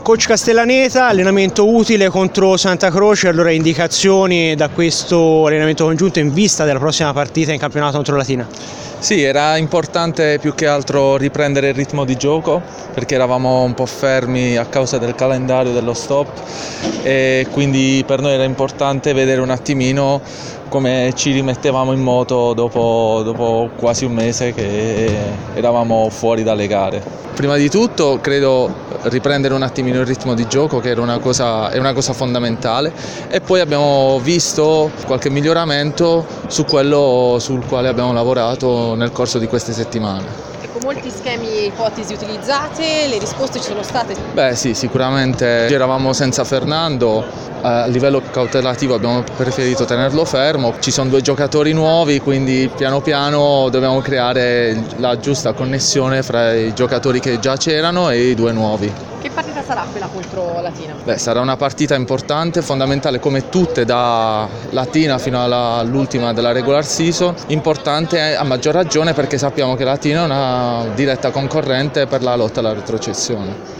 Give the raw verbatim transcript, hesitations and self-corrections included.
Coach Castellaneta, allenamento utile contro Santa Croce, allora indicazioni da questo allenamento congiunto in vista della prossima partita in campionato contro Latina? Sì, era importante più che altro riprendere il ritmo di gioco perché eravamo un po' fermi a causa del calendario dello stop e quindi per noi era importante vedere un attimino come ci rimettevamo in moto dopo, dopo quasi un mese che eravamo fuori dalle gare. Prima di tutto credo riprendere un attimino il ritmo di gioco, che era una cosa, è una cosa fondamentale, e poi abbiamo visto qualche miglioramento su quello sul quale abbiamo lavorato nel corso di queste settimane. Con molti schemi e ipotesi utilizzate, le risposte ci sono state? Beh sì, sicuramente eravamo senza Fernando, a livello cautelativo abbiamo preferito tenerlo fermo, ci sono due giocatori nuovi, quindi piano piano dobbiamo creare la giusta connessione fra i giocatori che già c'erano e i due nuovi. Che partita sarà quella contro Latina? Beh, sarà una partita importante, fondamentale come tutte, da Latina fino all'ultima della regular season, importante a maggior ragione perché sappiamo che Latina è una diretta concorrente per la lotta alla retrocessione.